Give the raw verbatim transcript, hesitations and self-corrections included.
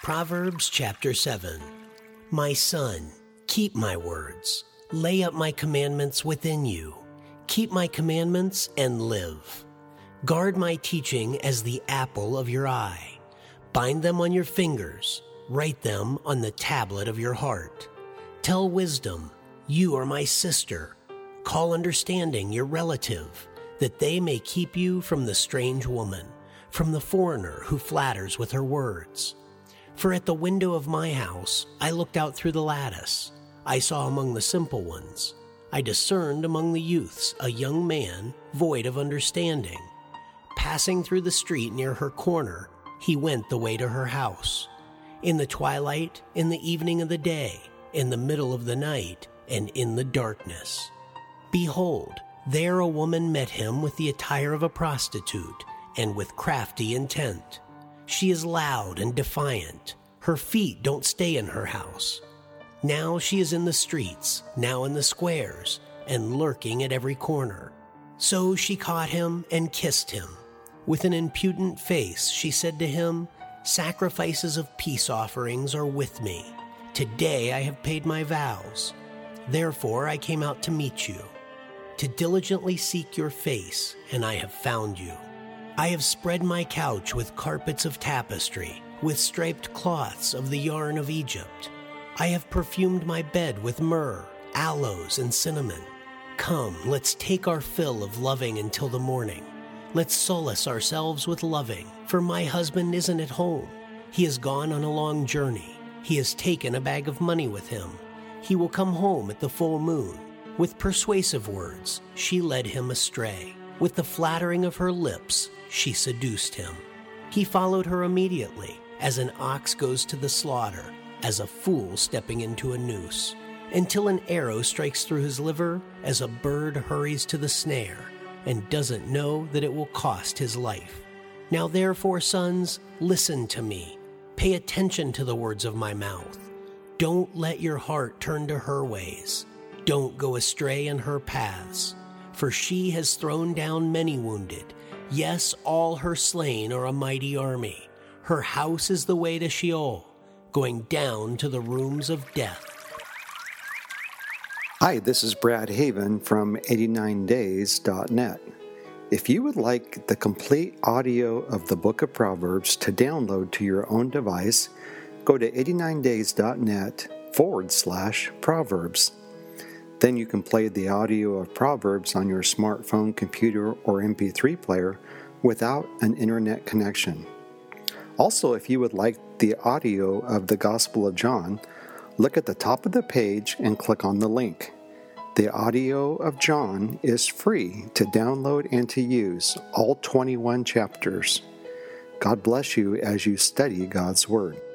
Proverbs chapter seven. My son, keep my words. Lay up my commandments within you. Keep my commandments and live. Guard my teaching as the apple of your eye. Bind them on your fingers. Write them on the tablet of your heart. Tell wisdom, you are my sister. Call understanding your relative, that they may keep you from the strange woman, from the foreigner who flatters with her words. For at the window of my house I looked out through the lattice. I saw among the simple ones. I discerned among the youths a young man void of understanding. Passing through the street near her corner, he went the way to her house. In the twilight, in the evening of the day, in the middle of the night, and in the darkness. Behold, there a woman met him with the attire of a prostitute, and with crafty intent. She is loud and defiant. Her feet don't stay in her house. Now she is in the streets, now in the squares, and lurking at every corner. So she caught him and kissed him. With an impudent face she said to him, "Sacrifices of peace offerings are with me. Today I have paid my vows. Therefore I came out to meet you, to diligently seek your face, and I have found you. I have spread my couch with carpets of tapestry, with striped cloths of the yarn of Egypt. I have perfumed my bed with myrrh, aloes, and cinnamon. Come, let's take our fill of loving until the morning. Let's solace ourselves with loving, for my husband isn't at home. He has gone on a long journey. He has taken a bag of money with him. He will come home at the full moon." With persuasive words, she led him astray. With the flattering of her lips, she seduced him. He followed her immediately, as an ox goes to the slaughter, as a fool stepping into a noose, until an arrow strikes through his liver, as a bird hurries to the snare, and doesn't know that it will cost his life. Now therefore, sons, listen to me. Pay attention to the words of my mouth. Don't let your heart turn to her ways. Don't go astray in her paths. For she has thrown down many wounded. Yes, all her slain are a mighty army. Her house is the way to Sheol, going down to the rooms of death. Hi, this is Brad Haven from eighty-nine days dot net. If you would like the complete audio of the Book of Proverbs to download to your own device, go to eighty-nine days dot net forward slash Proverbs. Then you can play the audio of Proverbs on your smartphone, computer, or M P three player without an internet connection. Also, if you would like the audio of the Gospel of John, look at the top of the page and click on the link. The audio of John is free to download and to use, all twenty-one chapters. God bless you as you study God's Word.